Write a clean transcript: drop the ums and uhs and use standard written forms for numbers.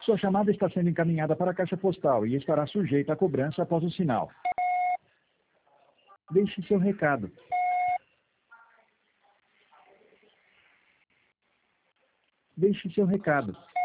Sua chamada está sendo encaminhada para a caixa postal e estará sujeita a cobrança após o sinal. Deixe seu recado. Deixe seu recado.